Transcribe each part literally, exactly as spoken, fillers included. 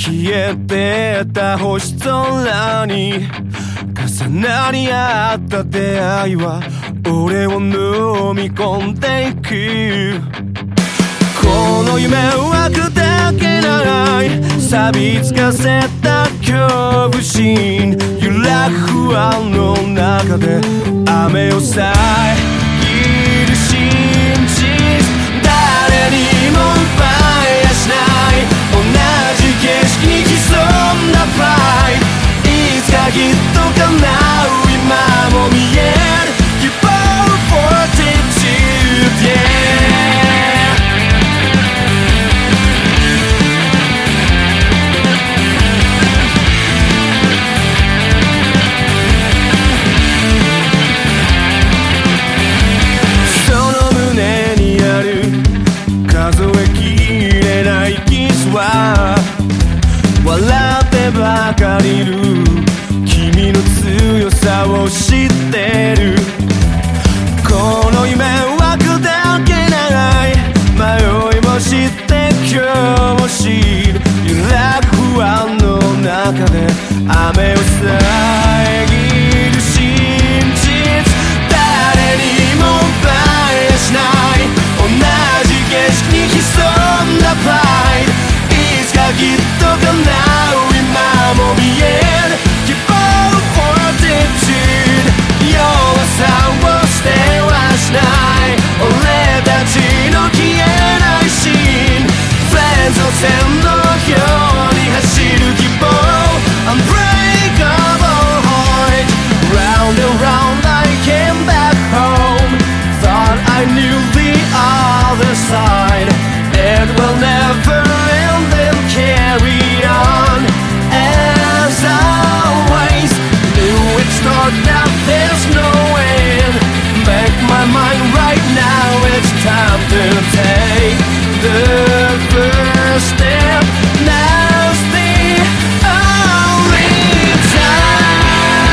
消えてた星空に重なり合った出会いは俺を飲み込んでいく。この夢は砕けない錆びつかせた恐怖心、揺らぐ不安の中で雨を遮る真実、誰にも奪いやしない同じ景色に潜んだプライド、いつかきっと叶う今も見える希望 Fortitude、yeah。数えきれないキスは笑ってばかりいる、君の強さを知ってる。この夢は砕けない迷いも知って今日も知る、揺らぐ不安の中で雨を遮る真実、誰にも奪いやしない同じ景色に潜んだプライド、いつかきっと叶う今も見える希望 Fortitude、 弱さを捨てはしない俺たちの消えないシーン、フレンズの線のように走る希望 Unbreakable heart、 Round and round I came back home, thought I knew the other side, it will never end and carry on as always, knew it start now there's no end, make my mind right now, it's time to take the first step, now's the only time。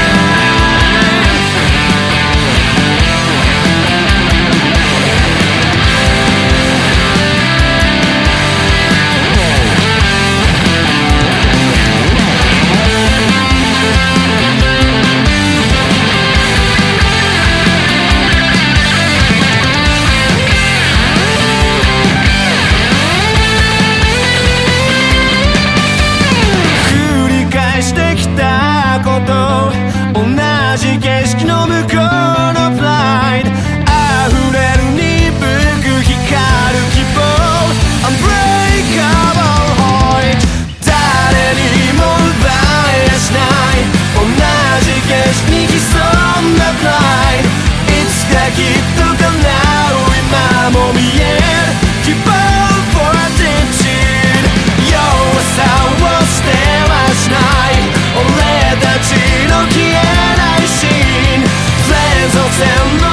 同じ景色の向こうのプライド、溢れる鈍く光る希望 Unbreakable heart、 誰にも奪いやしない同じ景色に潜んだプライド、いつかきっと叶う今も見える希望 Fortitude、 弱さを捨てはしない俺たちの消えないシーン、フレンズの線の